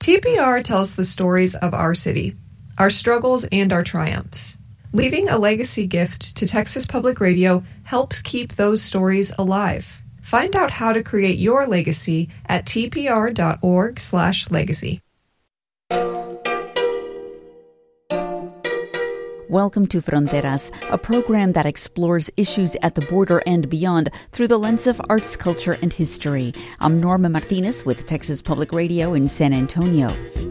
TPR tells the stories of our city, our struggles and our triumphs. Leaving a legacy gift to Texas Public Radio helps keep those stories alive. Find out how to create your legacy at tpr.org/legacy. Welcome to Fronteras, a program that explores issues at the border and beyond through the lens of arts, culture, and history. I'm Norma Martinez with Texas Public Radio in San Antonio.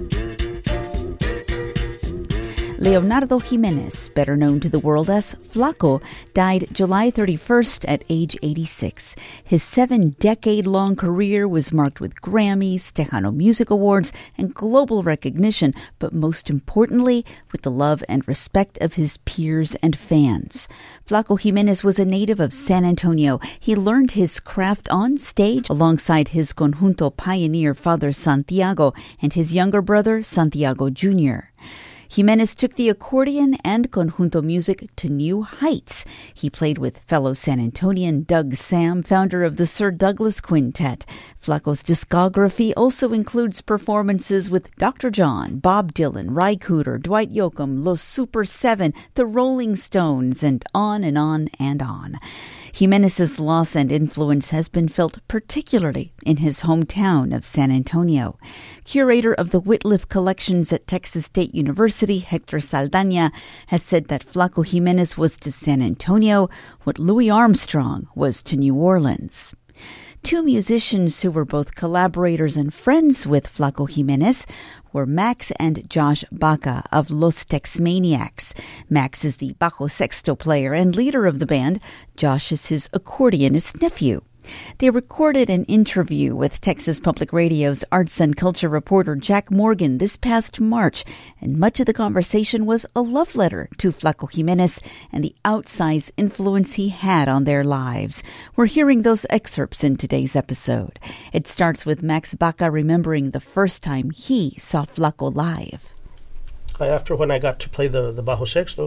Leonardo Jimenez, better known to the world as Flaco, died July 31st at age 86. His 7-decade-long career was marked with Grammys, Tejano Music Awards, and global recognition, but most importantly, with the love and respect of his peers and fans. Flaco Jimenez was a native of San Antonio. He learned his craft on stage alongside his conjunto pioneer father Santiago and his younger brother Santiago Jr. Jimenez took the accordion and conjunto music to new heights. He played with fellow San Antonian Doug Sam, founder of the Sir Douglas Quintet. Flaco's discography also includes performances with Dr. John, Bob Dylan, Ry Cooder, Dwight Yoakam, Los Super 7, The Rolling Stones, and on and on and on. Jimenez's loss and influence has been felt particularly in his hometown of San Antonio. Curator of the Whitliff Collections at Texas State University, Hector Saldaña, has said that Flaco Jimenez was to San Antonio what Louis Armstrong was to New Orleans. Two musicians who were both collaborators and friends with Flaco Jimenez were Max and Josh Baca of Los Tex-Maniacs. Max is the bajo sexto player and leader of the band. Josh is his accordionist nephew. They recorded an interview with Texas Public Radio's arts and culture reporter Jack Morgan this past March, and much of the conversation was a love letter to Flaco Jimenez and the outsized influence he had on their lives. We're hearing those excerpts in today's episode. It starts with Max Baca remembering the first time he saw Flaco live. After when I got to play the bajo sexto,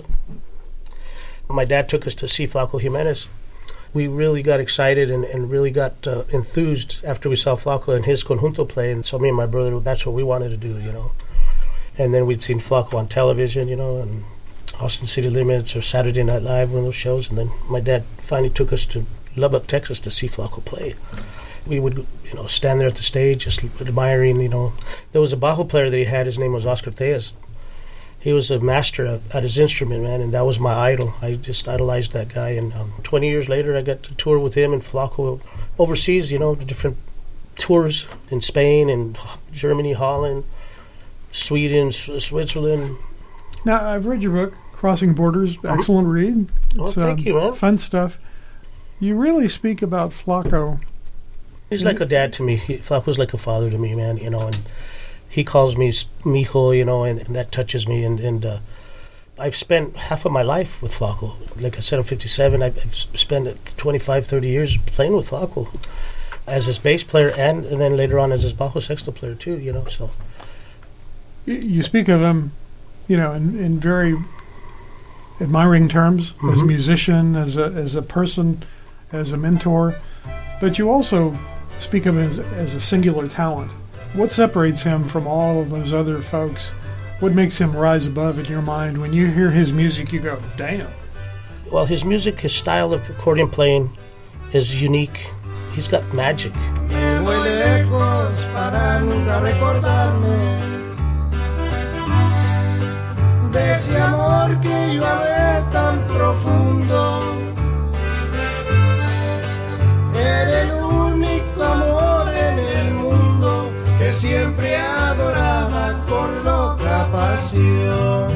my dad took us to see Flaco Jimenez. We really got excited and really got enthused after we saw Flaco and his conjunto play. And so me and my brother, that's what we wanted to do, you know. And then we'd seen Flaco on television, you know, and Austin City Limits or Saturday Night Live, one of those shows. And then my dad finally took us to Lubbock, Texas to see Flaco play. We would, you know, stand there at the stage just admiring, you know. There was a bajo player that he had. His name was Oscar Tejas. He was a master at his instrument, man, and that was my idol. I just idolized that guy. And 20 years later, I got to tour with him and Flaco overseas, you know, different tours in Spain and Germany, Holland, Sweden, Switzerland. Now, I've read your book, Crossing Borders. Excellent read. Well, thank you, man. Fun stuff. You really speak about Flaco. He's like a dad to me. Flaco's like a father to me, man, you know, and he calls me mijo, you know, and that touches me. And I've spent half of my life with Flaco. Like I said, I'm 57. I've spent 25, 30 years playing with Flaco as his bass player and then later on as his bajo sexto player too, you know. So you speak of him, you know, in very admiring terms, as a musician, as a person, as a mentor. But you also speak of him as a singular talent. What separates him from all of those other folks? What makes him rise above in your mind? When you hear his music, you go, damn. Well, his music, his style of accordion playing is unique. He's got magic. Siempre adoraba con loca pasión.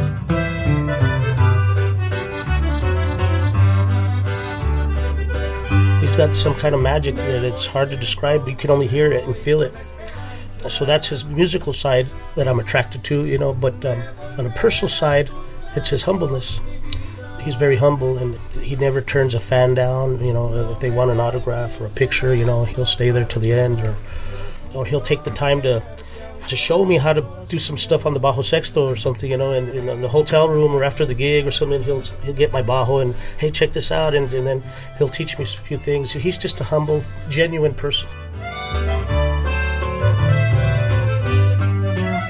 He's got some kind of magic that it's hard to describe. You can only hear it and feel it. So that's his musical side that I'm attracted to, you know. But on a personal side, it's his humbleness. He's very humble, and he never turns a fan down. You know, if they want an autograph or a picture, you know, he'll stay there till the end, or he'll take the time to show me how to do some stuff on the bajo sexto or something, you know, in the hotel room or after the gig or something. He'll get my bajo and, hey, check this out, and then he'll teach me a few things. He's just a humble, genuine person.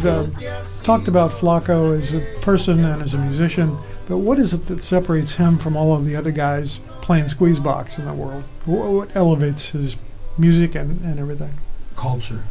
We've talked about Flaco as a person and as a musician, but what is it that separates him from all of the other guys playing squeezebox in the world? What elevates his music and everything? Culture.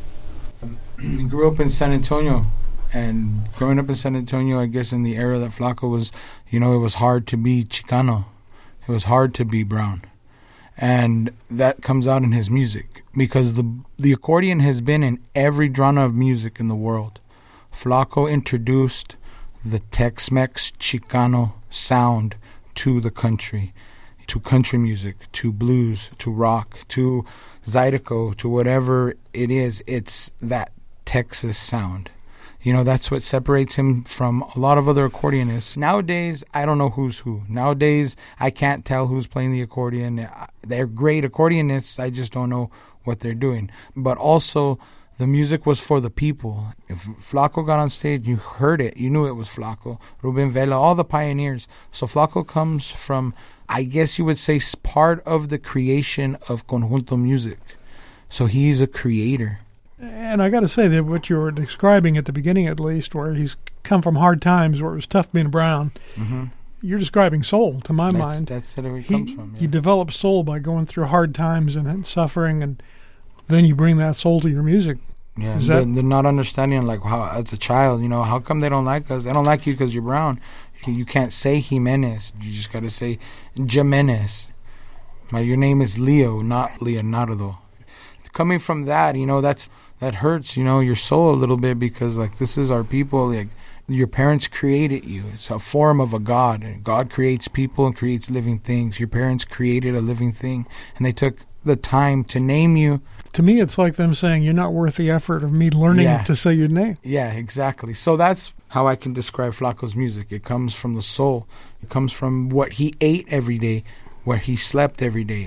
I grew up in San Antonio, and growing up in San Antonio, I guess in the era that Flaco was, it was hard to be Chicano. It was hard to be brown. And that comes out in his music, because the accordion has been in every genre of music in the world. Flaco introduced the Tex-Mex Chicano sound to the country, to country music, to blues, to rock, to Zydeco, to whatever it is. It's that Texas sound. That's what separates him from a lot of other accordionists. Nowadays, I don't know who's who. Nowadays, I can't tell who's playing the accordion. They're great accordionists. I just don't know what they're doing. But also, the music was for the people. If Flaco got on stage, you heard it. You knew it was Flaco. Ruben Vela, all the pioneers. So Flaco comes from, I guess you would say, part of the creation of conjunto music. So he's a creator. And I got to say that what you were describing at the beginning, at least, where he's come from hard times, where it was tough being brown, you're describing soul, to my mind. That's where it comes from. Yeah. You develop soul by going through hard times and suffering, and then you bring that soul to your music. Yeah, they're not understanding, like, how, as a child, how come they don't like us? They don't like you because you're brown. You can't say Jimenez. You just got to say Jimenez. Your name is Leo, not Leonardo. Coming from that, that hurts, your soul a little bit, because, like, this is our people. Like, your parents created you. It's a form of a God. And God creates people and creates living things. Your parents created a living thing, and they took the time to name you. To me, it's like them saying, you're not worth the effort of me learning to say your name. Yeah, exactly. So that's how I can describe Flaco's music. It comes from the soul. It comes from what he ate every day, where he slept every day,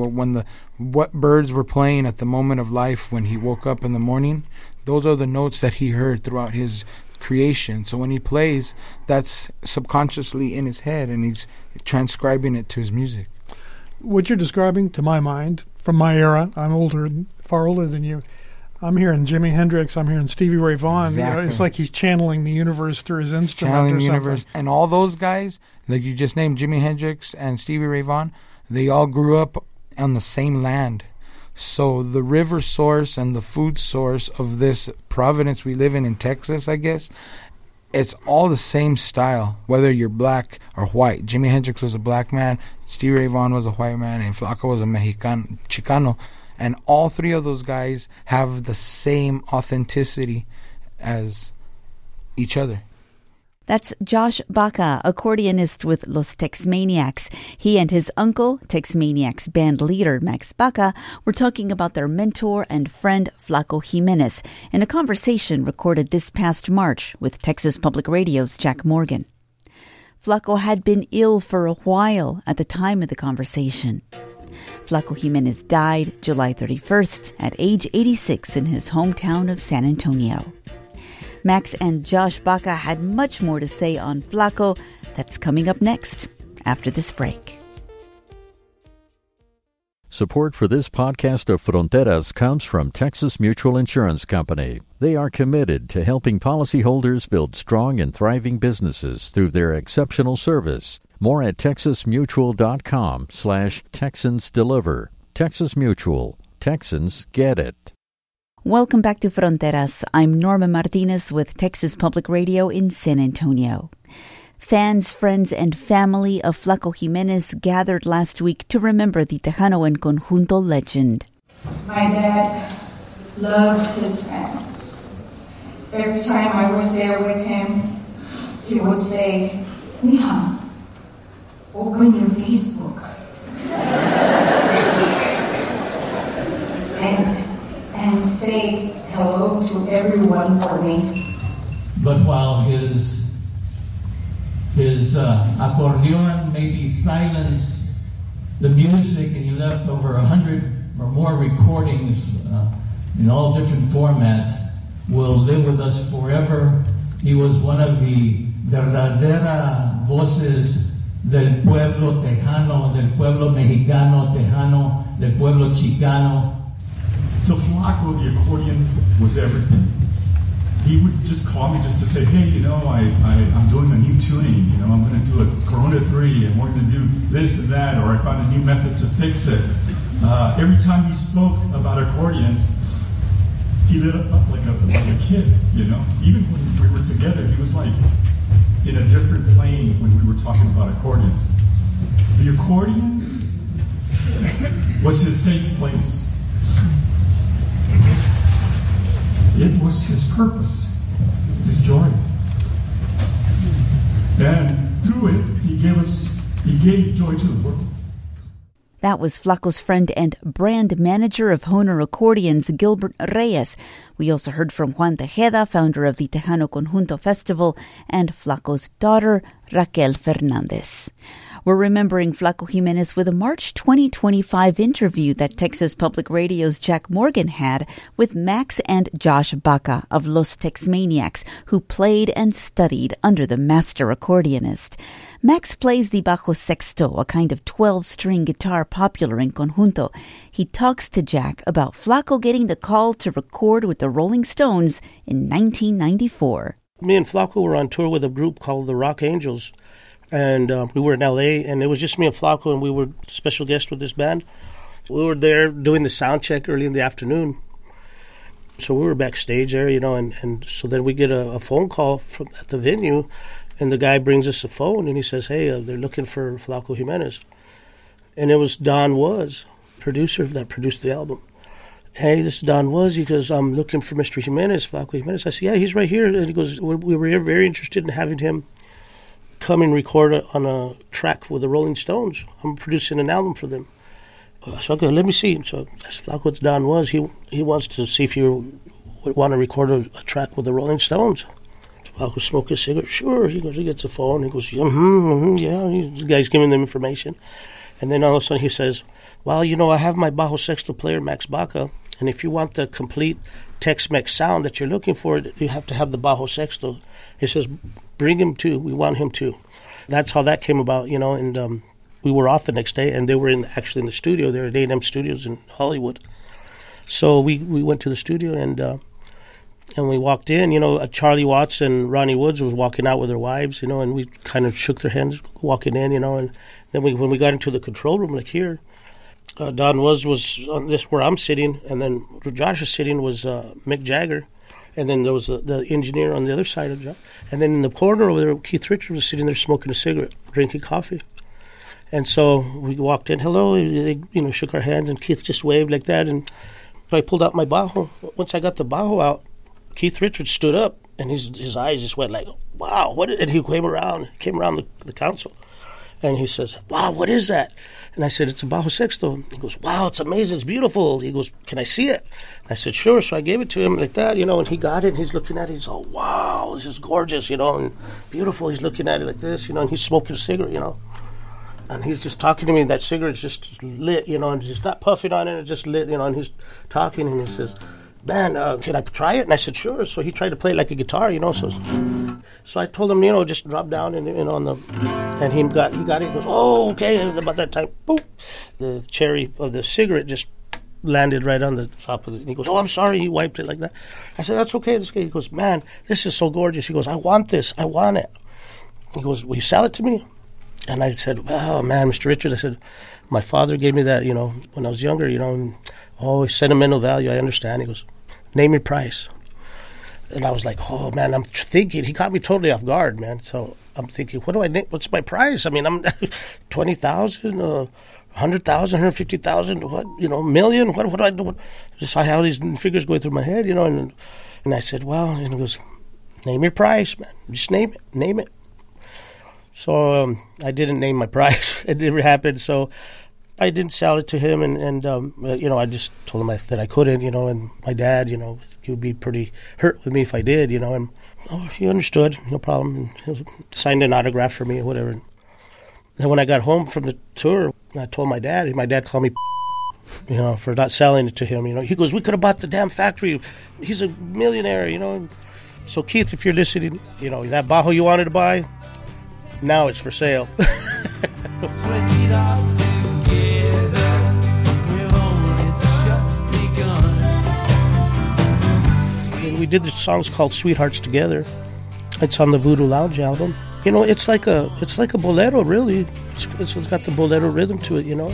what birds were playing at the moment of life when he woke up in the morning. Those are the notes that he heard throughout his creation. So when he plays, that's subconsciously in his head, and he's transcribing it to his music. What you're describing, to my mind, from my era, I'm far older than you. I'm hearing Jimi Hendrix. I'm hearing Stevie Ray Vaughan. Exactly. It's like he's channeling the universe through his instrument channeling or the something. Universe. And all those guys, like you just named, Jimi Hendrix and Stevie Ray Vaughan, they all grew up on the same land. So the river source and the food source of this Providence we live in Texas, I guess, it's all the same style, whether you're black or white. Jimi Hendrix was a black man, Stevie Ray Vaughan was a white man, and Flaco was a Chicano. And all three of those guys have the same authenticity as each other. That's Josh Baca, accordionist with Los Tex-Maniacs. He and his uncle, Tex-Maniacs band leader Max Baca, were talking about their mentor and friend Flaco Jimenez in a conversation recorded this past March with Texas Public Radio's Jack Morgan. Flaco had been ill for a while at the time of the conversation. Flaco Jimenez died July 31st at age 86 in his hometown of San Antonio. Max and Josh Baca had much more to say on Flaco. That's coming up next, after this break. Support for this podcast of Fronteras comes from Texas Mutual Insurance Company. They are committed to helping policyholders build strong and thriving businesses through their exceptional service. More at texasmutual.com/TexansDeliver. Texas Mutual. Texans get it. Welcome back to Fronteras. I'm Norma Martinez with Texas Public Radio in San Antonio. Fans, friends, and family of Flaco Jimenez gathered last week to remember the Tejano en Conjunto legend. My dad loved his fans. Every time I was there with him, he would say, "Mija, open your Facebook." and say hello to everyone for me. But while his accordion maybe silenced the music, and he left over 100 or more recordings in all different formats, will live with us forever. He was one of the verdadera voces del pueblo tejano, del pueblo mexicano tejano, del pueblo chicano. To Flaco, the accordion was everything. he would just call me just to say, hey, I'm doing a new tuning. I'm going to do a Corona 3, and we're going to do this and that, or I found a new method to fix it. Every time he spoke about accordions, he lit up like a kid, Even when we were together, he was like in a different plane when we were talking about accordions. The accordion was his safe place. It was his purpose, his joy. And through it, he gave joy to the world. That was Flaco's friend and brand manager of Hohner Accordions, Gilbert Reyes. We also heard from Juan Tejeda, founder of the Tejano Conjunto Festival, and Flaco's daughter, Raquel Fernandez. We're remembering Flaco Jimenez with a March 2025 interview that Texas Public Radio's Jack Morgan had with Max and Josh Baca of Los Tex-Maniacs, who played and studied under the master accordionist. Max plays the bajo sexto, a kind of 12-string guitar popular in conjunto. He talks to Jack about Flaco getting the call to record with the Rolling Stones in 1994. Me and Flaco were on tour with a group called the Rock Angels. And we were in L.A., and it was just me and Flaco, and we were special guests with this band. We were there doing the sound check early in the afternoon. So we were backstage there, and so then we get a phone call at the venue, and the guy brings us a phone, and he says, hey, they're looking for Flaco Jimenez. And it was Don Was, producer that produced the album. Hey, this is Don Was. He goes, I'm looking for Mr. Jimenez, Flaco Jimenez. I said, yeah, he's right here. And he goes, we were very interested in having him come and record on a track with the Rolling Stones. I'm producing an album for them. So okay, let me see. So that's Flaco's Don Was. He wants to see if you would want to record a track with the Rolling Stones. Flaco smoking a cigarette. Sure. He goes. He gets a phone. He goes, yeah. The guy's giving them information, and then all of a sudden he says, well, I have my bajo sexto player Max Baca, and if you want the complete Tex-Mex sound that you're looking for, you have to have the bajo sexto. He says, bring him too. We want him too. That's how that came about, and we were off the next day, and they were actually in the studio. They were at A&M Studios in Hollywood. So we went to the studio, and we walked in. Charlie Watts and Ronnie Woods was walking out with their wives, and we kind of shook their hands walking in, and then when we got into the control room, like here, Don was on this where I'm sitting, and then where Josh is sitting was Mick Jagger. And then there was the engineer on the other side of John. And then in the corner over there, Keith Richards was sitting there smoking a cigarette, drinking coffee. And so we walked in, hello, they, shook our hands, and Keith just waved like that. And so I pulled out my bajo. Once I got the bajo out, Keith Richards stood up, and his eyes just went like, wow, what? And he came around the council. And he says, wow, what is that? And I said, it's a bajo sexto. He goes, wow, it's amazing, it's beautiful. He goes, can I see it? I said, sure. So I gave it to him like that, and he got it, and he's looking at it. He's all, wow, this is gorgeous, and beautiful. He's looking at it like this, and he's smoking a cigarette, And he's just talking to me, and that cigarette's just lit, and he's not puffing on it, it's just lit, and he's talking, and he says, man, can I try it? And I said, sure. So he tried to play it like a guitar, So I told him, just drop down and on the, and he got it. He goes, oh, okay. And about that time, boop, the cherry of the cigarette just landed right on the top of it. And he goes, oh, I'm sorry. He wiped it like that. I said, that's okay. He goes, man, this is so gorgeous. He goes, I want this. I want it. He goes, will you sell it to me? And I said, oh, man, Mr. Richards, I said, my father gave me that, when I was younger, and sentimental value, I understand. He goes, name your price. And I was like, oh, man, I'm thinking. He caught me totally off guard, man. So I'm thinking, what do I name? What's my price? I mean, I'm 20,000, 100,000, 150,000, what, million? What do I do? Just I had these figures going through my head, and I said, well, and he goes, name your price, man. Just name it. So I didn't name my price. It never happened. So I didn't sell it to him, and I just told him that I couldn't, and my dad, he would be pretty hurt with me if I did, and he understood, no problem. He signed an autograph for me or whatever. And then when I got home from the tour, I told my dad called me, for not selling it to him, He goes, we could have bought the damn factory. He's a millionaire, So Keith, if you're listening, that bajo you wanted to buy, now it's for sale. We did the songs called Sweethearts Together. It's on the Voodoo Lounge album. You know, it's like a bolero, really. It's got the bolero rhythm to it, you know.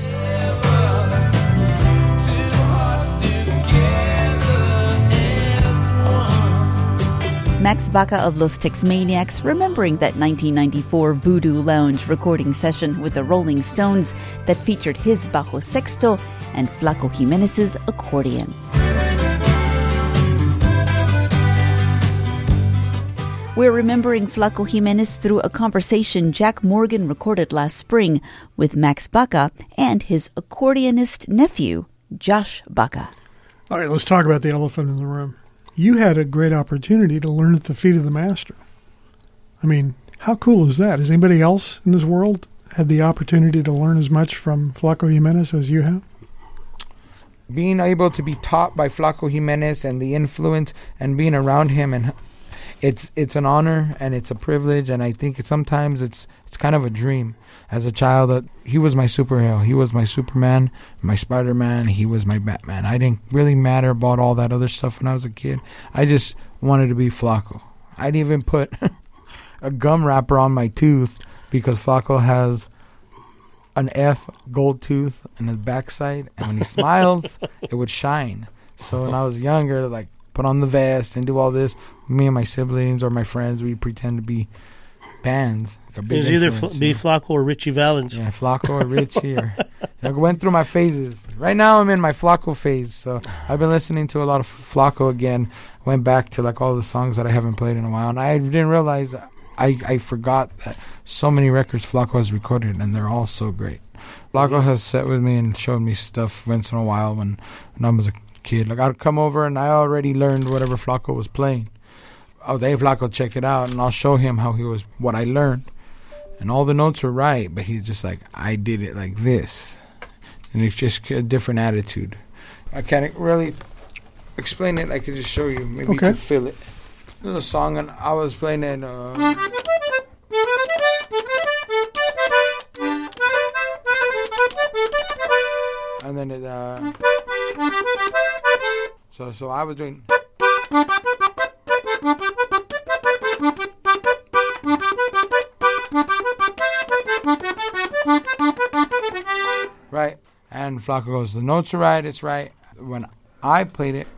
Max Baca of Los Tex-Maniacs, remembering that 1994 Voodoo Lounge recording session with the Rolling Stones that featured his bajo sexto and Flaco Jimenez's accordion. We're remembering Flaco Jimenez through a conversation Jack Morgan recorded last spring with Max Baca and his accordionist nephew, Josh Baca. All right, let's talk about the elephant in the room. You had a great opportunity to learn at the feet of the master. I mean, how cool is that? Has anybody else in this world had the opportunity to learn as much from Flaco Jimenez as you have? Being able to be taught by Flaco Jimenez and the influence and being around him, and it's an honor and it's a privilege, and I think sometimes it's kind of a dream. As a child, that he was my superhero. He was my Superman, my Spider-Man. He was my Batman. I didn't really matter about all that other stuff when I was a kid. I just wanted to be Flaco. I'd even put a gum wrapper on my tooth because Flaco has an F gold tooth in his backside, and when he smiles, it would shine. So when I was younger, like, put on the vest and do all this. Me and my siblings or my friends, we pretend to be bands. Like it was either be Flaco or Richie Valens. Yeah, Flaco or Richie. I went through my phases. Right now I'm in my Flaco phase, so I've been listening to a lot of Flaco again. Went back to like all the songs that I haven't played in a while, and I didn't realize I forgot that so many records Flaco has recorded, and they're all so great. Flaco has sat with me and showed me stuff once in a while when I was a kid. Like, I'd come over and I already learned whatever Flaco was playing. Oh, hey, Flaco, check it out, and I'll show him what I learned. And all the notes were right, but he's just like, I did it like this. And it's just a different attitude. I can't really explain it. I could just show you. Maybe you can feel it. There's a song, and I was playing it. And then it, so I was doing. Right, and Flaco goes, the notes are right, it's right. When I played it,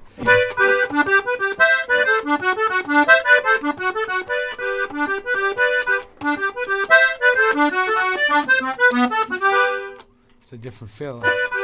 it's a different feel.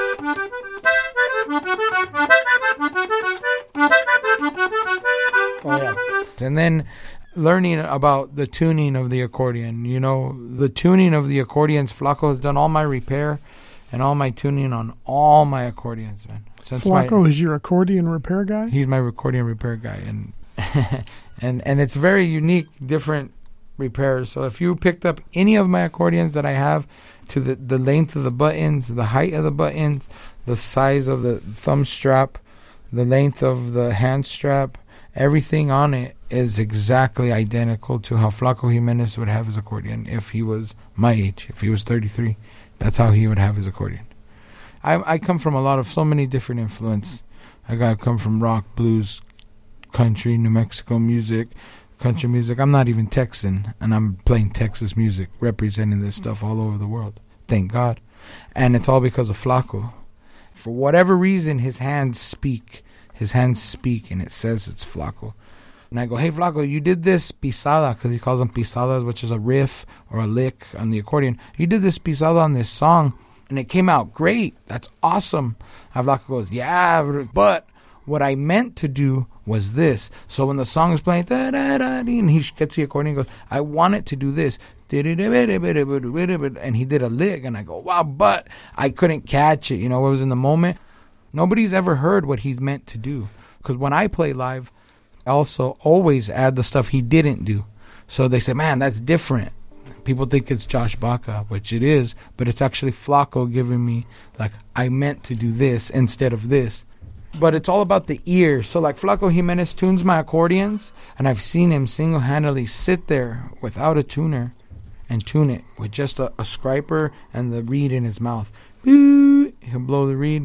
Oh, yeah. And then learning about the tuning of the accordion. You know, the tuning of the accordions, Flaco has done all my repair and all my tuning on all my accordions, man. Flaco is your accordion repair guy? He's my accordion repair guy. And and it's very unique, different repairs. So if you picked up any of my accordions that I have, to the length of the buttons, the height of the buttons, the size of the thumb strap, the length of the hand strap, everything on it is exactly identical to how Flaco Jimenez would have his accordion if he was my age, if he was 33. That's how he would have his accordion. I come from so many different influences. I come from rock, blues, country, New Mexico music, country music. I'm not even Texan, and I'm playing Texas music, representing this stuff all over the world. Thank God. And it's all because of Flaco. For whatever reason, his hands speak. His hands speak, and it says it's Flaco. And I go, hey, Flaco, you did this pisada, because he calls them pisadas, which is a riff or a lick on the accordion. You did this pisada on this song, and it came out great. That's awesome. And Flaco goes, yeah, but what I meant to do was this. So when the song is playing, and he gets the accordion and goes, I want it to do this. And he did a lick, and I go, wow, but I couldn't catch it. You know, it was in the moment. Nobody's ever heard what he's meant to do. Because when I play live, I also always add the stuff he didn't do. So they say, man, that's different. People think it's Josh Baca, which it is, but it's actually Flaco giving me, like, I meant to do this instead of this. But it's all about the ear. So, like, Flaco Jimenez tunes my accordions, and I've seen him single-handedly sit there without a tuner and tune it with just a scriper and the reed in his mouth. He'll blow the reed.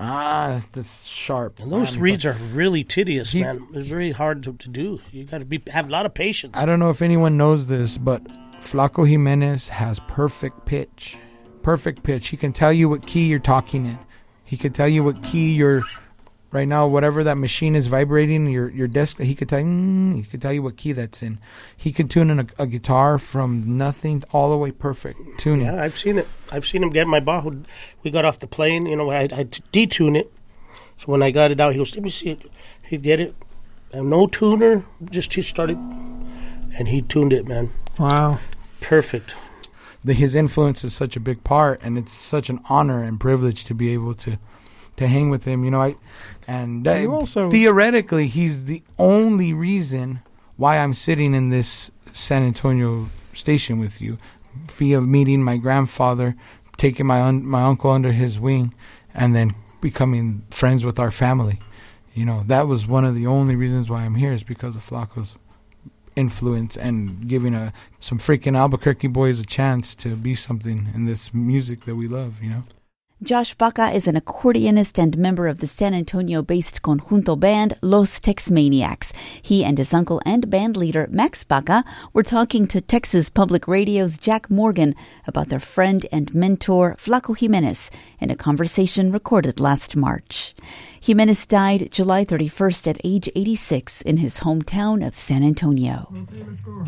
That's sharp. And those reeds are really tedious, man. It's really hard to do. You got to have a lot of patience. I don't know if anyone knows this, but Flaco Jimenez has perfect pitch. Perfect pitch. He can tell you what key you're talking in. He can tell you what key you're... Right now, whatever that machine is vibrating, your desk, he could tell you what key that's in. He could tune in a guitar from nothing all the way perfect tuning. Yeah, I've seen it. I've seen him get my Bajo. We got off the plane, I had to detune it. So when I got it out, he goes, let me see it. He'd get it. And no tuner, just he started, and he tuned it, man. Wow. Perfect. His influence is such a big part, and it's such an honor and privilege to be able to hang with him, also theoretically, he's the only reason why I'm sitting in this San Antonio station with you, via meeting my grandfather, taking my uncle under his wing, and then becoming friends with our family. That was one of the only reasons why I'm here, is because of Flaco's influence and giving some freaking Albuquerque boys a chance to be something in this music that we love, Josh Baca is an accordionist and member of the San Antonio-based conjunto band Los Tex-Maniacs. He and his uncle and band leader Max Baca were talking to Texas Public Radio's Jack Morgan about their friend and mentor Flaco Jimenez in a conversation recorded last March. Jimenez died July 31st at age 86 in his hometown of San Antonio. Okay, let's go.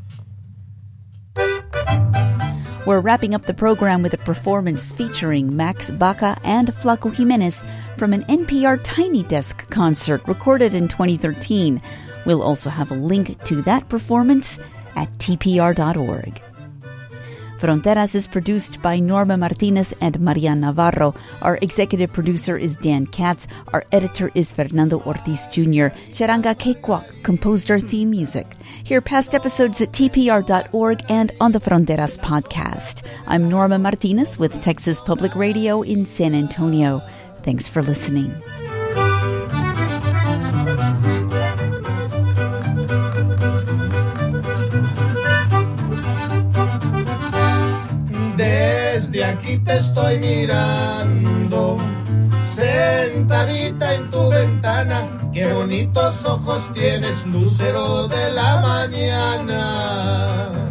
We're wrapping up the program with a performance featuring Max Baca and Flaco Jimenez from an NPR Tiny Desk concert recorded in 2013. We'll also have a link to that performance at tpr.org. Fronteras is produced by Norma Martinez and Maria Navarro. Our executive producer is Dan Katz. Our editor is Fernando Ortiz Jr. Charanga Kekwak composed our theme music. Hear past episodes at tpr.org and on the Fronteras podcast. I'm Norma Martinez with Texas Public Radio in San Antonio. Thanks for listening. Desde aquí te estoy mirando, sentadita en tu ventana, qué bonitos ojos tienes, lucero de la mañana.